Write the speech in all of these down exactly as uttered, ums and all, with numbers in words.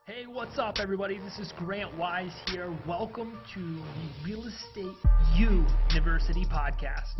Hey, what's up, everybody? This is Grant Wise here. Welcome to the Real Estate University podcast.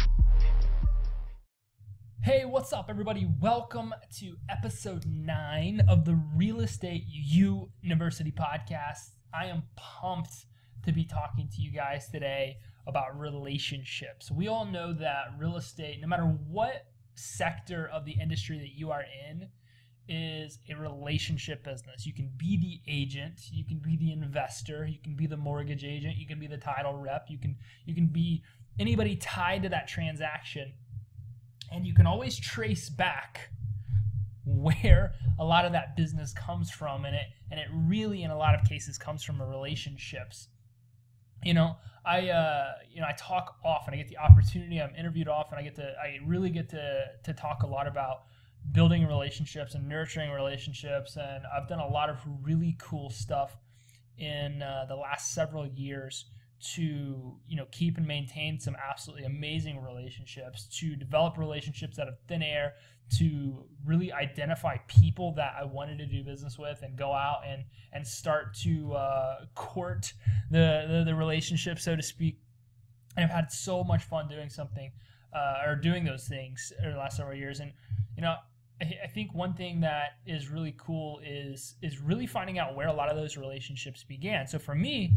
Hey, what's up, everybody? Welcome to episode nine of the Real Estate University podcast. I am pumped to be talking to you guys today about relationships. We all know that real estate, no matter what sector of the industry that you are in, is a relationship business. You can be the agent, you can be the investor, you can be the mortgage agent, you can be the title rep, you can you can be anybody tied to that transaction. And you can always trace back where a lot of that business comes from, and it and it really in a lot of cases comes from relationships. You know, I uh, you know, I talk often. I get the opportunity. I'm interviewed often. I get to I really get to to talk a lot about building relationships and nurturing relationships, and I've done a lot of really cool stuff in uh, the last several years to, you know, keep and maintain some absolutely amazing relationships, to develop relationships out of thin air, to really identify people that I wanted to do business with and go out and and start to uh, court the, the the relationship, so to speak. And I've had so much fun doing something uh, or doing those things over the last several years. And you know, I think one thing that is really cool is is really finding out where a lot of those relationships began. So for me,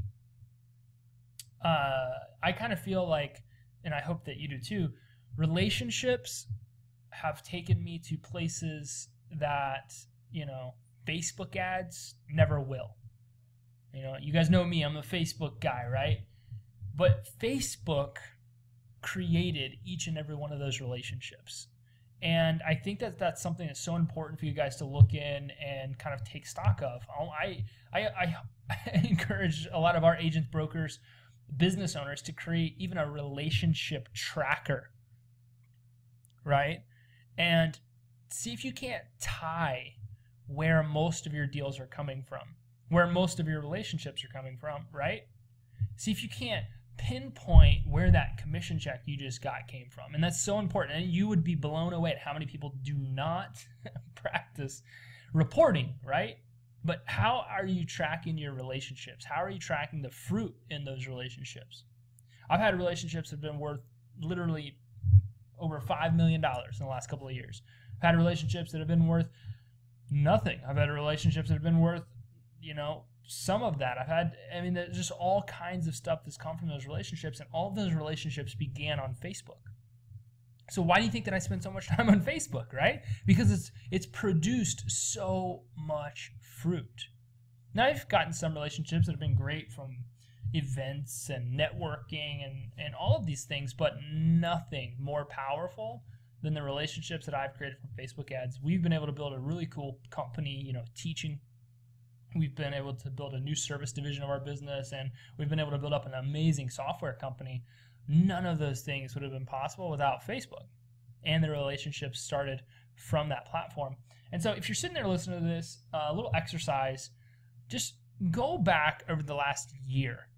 uh, I kind of feel like, and I hope that you do too, relationships have taken me to places that, you know, Facebook ads never will. You know, you guys know me, I'm a Facebook guy, right? But Facebook created each and every one of those relationships. And I think that that's something that's so important for you guys to look in and kind of take stock of. I, I, I, I encourage a lot of our agents, brokers, business owners to create even a relationship tracker, right? And see if you can't tie where most of your deals are coming from, where most of your relationships are coming from, right? See if you can't pinpoint where that commission check you just got came from. And that's so important. And you would be blown away at how many people do not practice reporting, right? But how are you tracking your relationships? How are you tracking the fruit in those relationships? I've had relationships that have been worth literally over five million dollars in the last couple of years. I've had relationships that have been worth nothing. I've had relationships that have been worth, you know, some of that. I've had, I mean, there's just all kinds of stuff that's come from those relationships, and all of those relationships began on Facebook. So why do you think that I spend so much time on Facebook, right? Because it's it's produced so much fruit. Now, I've gotten some relationships that have been great from events and networking and, and all of these things, but nothing more powerful than the relationships that I've created from Facebook ads. We've been able to build a really cool company, you know, teaching. We've been able to build a new service division of our business, and we've been able to build up an amazing software company. None of those things would have been possible without Facebook, and the relationships started from that platform. And so if you're sitting there listening to this, uh, a little exercise, just go back over the last year.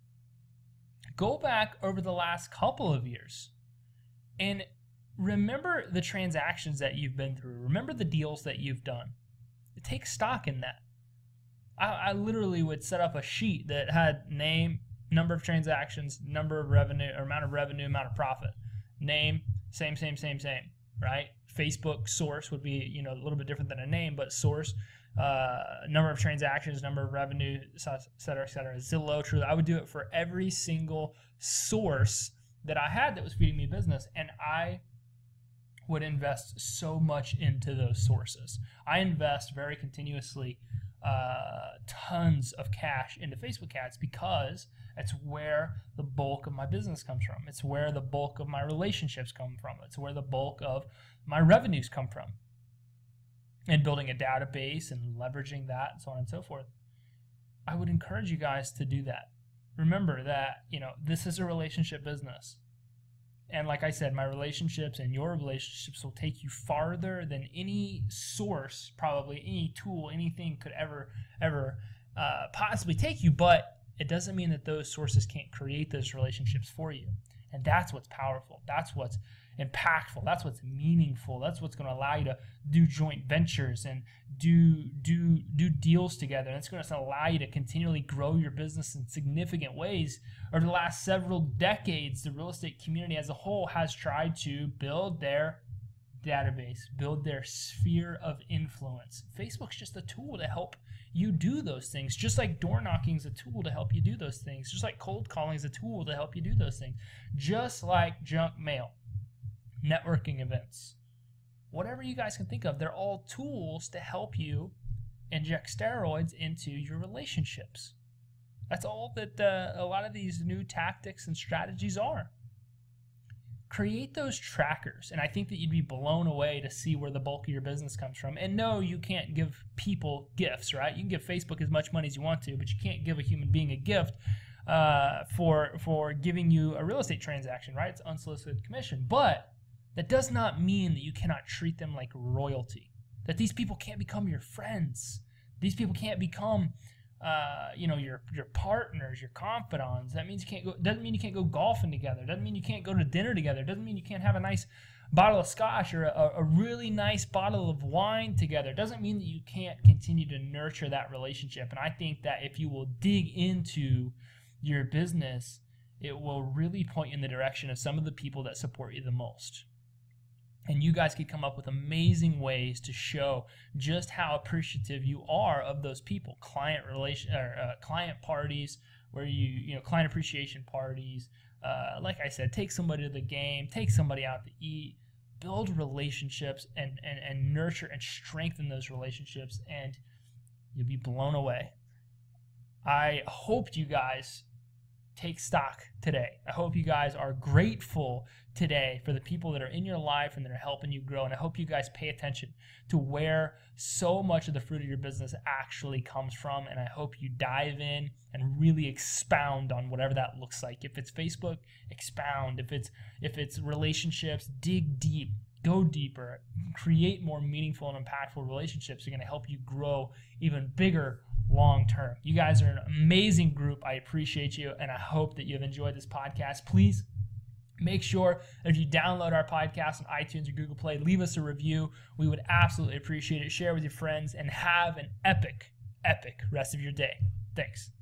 Go back over the last couple of years and remember the transactions that you've been through. Remember the deals that you've done. Take stock in that. I, I literally would set up a sheet that had name, number of transactions, number of revenue, or amount of revenue, amount of profit. Name, same, same, same, same, right? Facebook source would be, you know, a little bit different than a name, but source, uh, number of transactions, number of revenue, et cetera, et cetera. Zillow, Truly. I would do it for every single source that I had that was feeding me business, and I would invest so much into those sources. I invest very continuously uh, tons of cash into Facebook ads because it's where the bulk of my business comes from. It's where the bulk of my relationships come from. It's where the bulk of my revenues come from. And building a database and leveraging that and so on and so forth. I would encourage you guys to do that. Remember that, you know, this is a relationship business. And like I said, my relationships and your relationships will take you farther than any source, probably any tool, anything could ever, ever uh, possibly take you. But it doesn't mean that those sources can't create those relationships for you. And that's what's powerful. That's what's impactful. That's what's meaningful. That's what's going to allow you to do joint ventures and do do do deals together. And it's going to allow you to continually grow your business in significant ways. Over the last several decades, the real estate community as a whole has tried to build their database, build their sphere of influence. Facebook's just a tool to help you do those things, just like door knocking is a tool to help you do those things, just like cold calling is a tool to help you do those things, just like junk mail, networking events, whatever you guys can think of. They're all tools to help you inject steroids into your relationships. That's all that uh, a lot of these new tactics and strategies are. Create those trackers, and I think that you'd be blown away to see where the bulk of your business comes from. And no, you can't give people gifts, right? You can give Facebook as much money as you want to, but you can't give a human being a gift uh, for for giving you a real estate transaction, right? It's unsolicited commission. But that does not mean that you cannot treat them like royalty, that these people can't become your friends. These people can't become Uh, you know, your your partners, your confidants. That means you can't go. Doesn't mean you can't go golfing together. Doesn't mean you can't go to dinner together. Doesn't mean you can't have a nice bottle of scotch or a, a really nice bottle of wine together. Doesn't mean that you can't continue to nurture that relationship. And I think that if you will dig into your business, it will really point you in the direction of some of the people that support you the most. And you guys could come up with amazing ways to show just how appreciative you are of those people. Client relation, or uh, client parties, where you you know client appreciation parties. Uh, like I said, take somebody to the game, take somebody out to eat, build relationships, and and and nurture and strengthen those relationships, and you'll be blown away. I hope you guys take stock today. I hope you guys are grateful today for the people that are in your life and that are helping you grow. And I hope you guys pay attention to where so much of the fruit of your business actually comes from. And I hope you dive in and really expound on whatever that looks like. If it's Facebook, expound. If it's if it's relationships, dig deep. Go deeper. Create more meaningful and impactful relationships. They're going to help you grow even bigger long term. You guys are an amazing group. I appreciate you, and I hope that you have enjoyed this podcast. Please make sure that if you download our podcast on iTunes or Google Play, leave us a review. We would absolutely appreciate it. Share with your friends, and have an epic, epic rest of your day. Thanks.